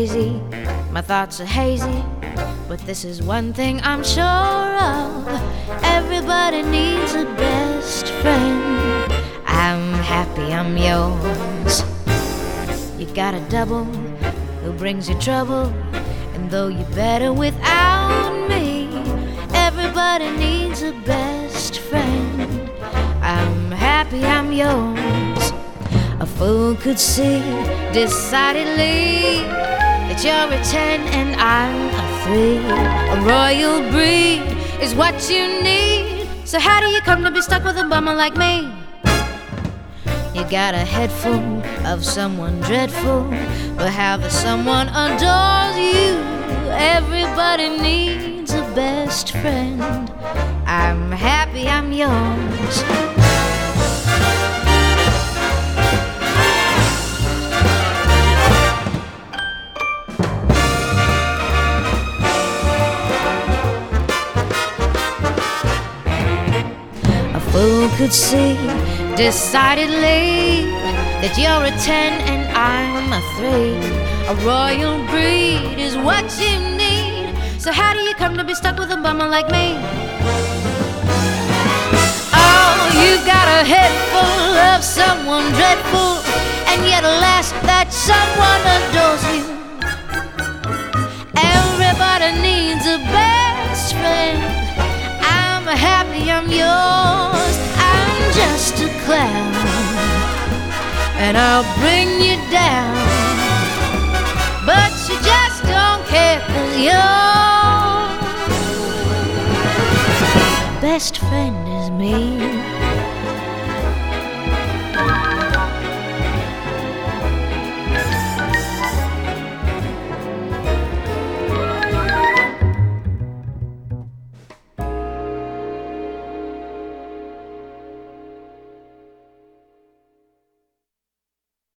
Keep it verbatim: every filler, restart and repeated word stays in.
crazy, my thoughts are hazy, but this is one thing I'm sure of: everybody needs a best friend. I'm happy I'm yours. You got a double who brings you trouble, and though you're better without me, everybody needs a best friend. I'm happy I'm yours. A fool could see decidedly that you're a ten and I'm a three. A royal breed is what you need. So how do you come to be stuck with a bummer like me? You got a head full of someone dreadful, but how the someone adores you. Everybody needs a best friend. I'm happy I'm yours. Who could see decidedly that you're a ten and I'm a three? A royal breed is what you need. So how do you come to be stuck with a bummer like me? Oh, you got a head full of someone dreadful, and yet alas, that someone adores you. Everybody needs a best friend. I'm happy I'm yours. I'm just a clown, and I'll bring you down, but you just don't care, 'cause your best friend is me.